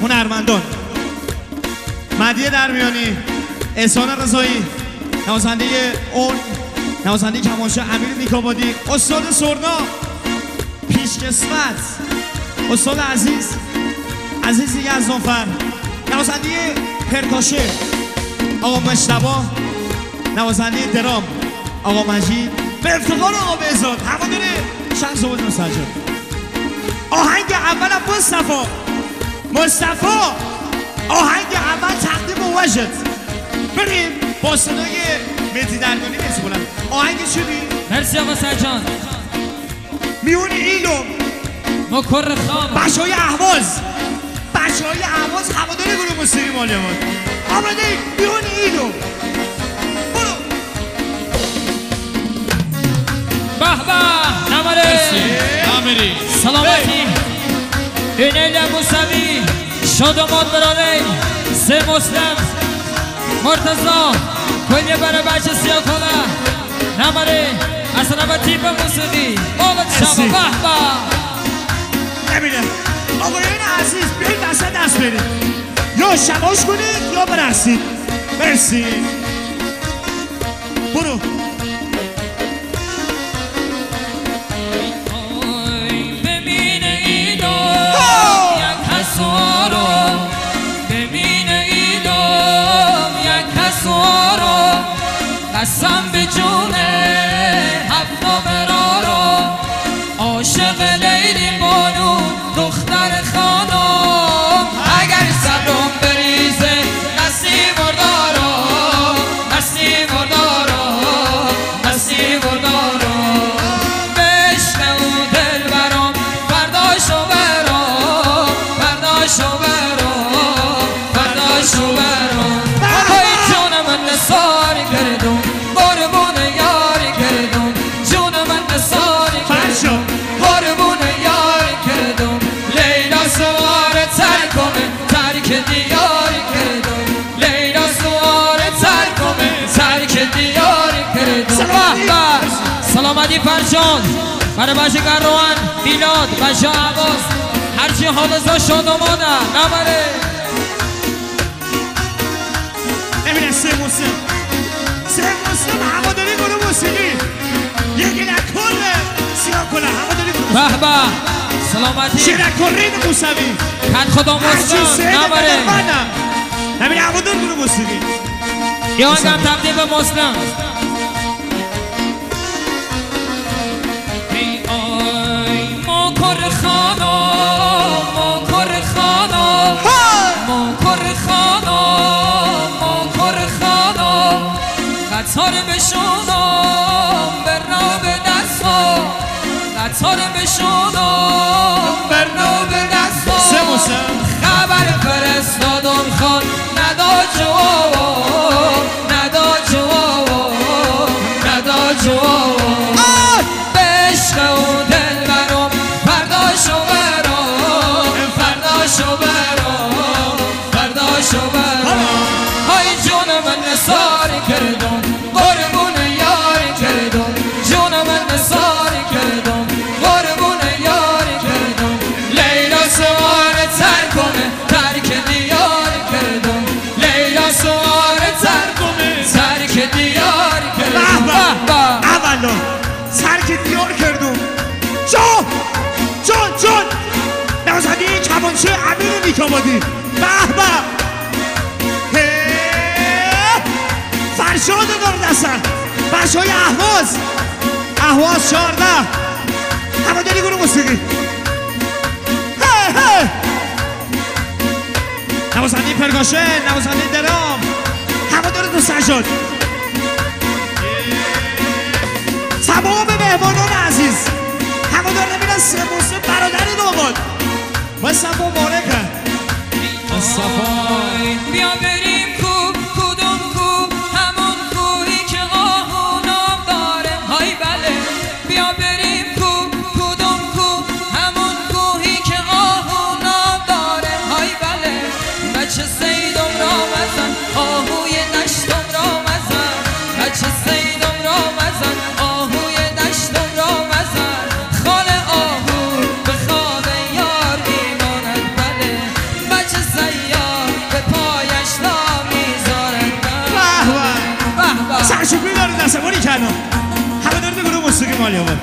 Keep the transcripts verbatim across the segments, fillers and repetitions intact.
هنرمندان مهدی درمیانی، احسان رضایی، نوازنده اون نوازنده کمانچه امیر نیکابادی، استاد سرنا پیشکسوت، استاد عزیز عزیز یزدانفر، نوازنده پرکاشه آقا مجتبی، نوازنده درام آقا مجید، به افتخار آقا بهزاد، هوادار شخص بود مسجد. آهنگ اولم مصطفی مصطفی آهنگ اول تقدیم وجد. بریم با صدای مهدی درمیانی مرسی بلند. آهنگ چی بی؟ مرسی آقا سرجان. میون ایلم مکر خان بچه های اهواز بچه های اهواز هوادار گروه موسیقی مالیمان آمده میون ایلم. برو به به نمره سلامتی اینیل موسوی شادمات برالی سه مسلم مرتضا کلی برای بچه سیاه کنه نمره اصلا با تیپ موسیقی مالت شبا به به نمیده آقایان عزیز بیایید دست دست برید یا شباش کنید یا برسید. مرسی. برو قسم به جون حفا برارا عاشق لیلی بانو دختر خانم اگر صبرم بریزه نسیم بردارا نسیم بردارا نسیم بردارا به عشق او دل برام فرداشو برام فرداشو برام فرداشو برام های جون من نثاری کردم قربون یاری کردم جون من نثاری کردم قربون یاری کردم لیلا سوار ترکمه ترک دیاری کردم لیلا سوار ترکمه ترک دیاری کردم. سلامتی فرشان برای بچه گروان میلاد بچه عباس هرچی حالزا شاد آماده نبره نمیده سه موسیم سه موسیم هواداری گروه موسیقی یکی نکنه سیاه کنه هواداری گروه موسیقی به به سلامتی شیرکرین موسوی کت خدا مسلم نبره نمیده هوادار گروه موسیقی یا هم تبدیل به مسلم. ای آی ما کر خانا ما کر خانا ما کر خانا ما کر خانا قطار بشونم برنا به دستا قطار بشونم برنا به دستا سه موسم خبر فرستادم خان ندا جواب ندا جواب ندا جواب به عشق او دل برام فرداشو برام فرداشو برام فرداشو برام های جون من نثاری کردم قربون یاری کردم جون من نثاری کردم قربون یاری کردم لیلا سوار ترکمه ترک دیاری کردم لیلا سوار ترکمه ترک دیاری کردم. به به اولا ترک دیار کردم جان جان جان نوازنده کمانچه امیر نیکابادی به به فرشاد دار دستن بچه های اهواز اهواز چهارده هواداری گروه موسیقی نوازنده پرکاشه نوازنده درام هوادار دو سجاد تمام مهمانان عزیز هوادار نمیرن سه موسم برادر داماد مصطفی مبارکه مصطفی بیا بریم کو کدوم کو همون کوهی که آهو نام داره های بله بیا بریم کو کدوم کو همون کوهی که آهو نام داره های بله بچه سیدم را مزن آهوی دشتم را مزن بچه سیدم را مزن آهوی دشتم را مزن خال آهو به خواب یار میماند بله بچه سلام همه دارید گروه موسیقی مالی آباد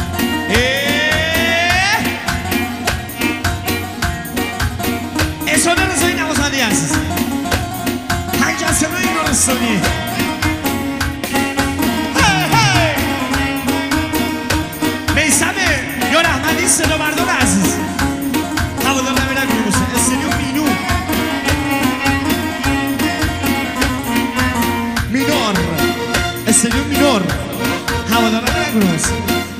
اشاره رضایی نوازنده عزیز هنگسلوی نورستانی میسم یا رحمدی صدا بردار عزیز هوادار نمیرن گروه موسیقی استریو مینو مینور استریو مینور هوادار نمیرن گروه موسیقی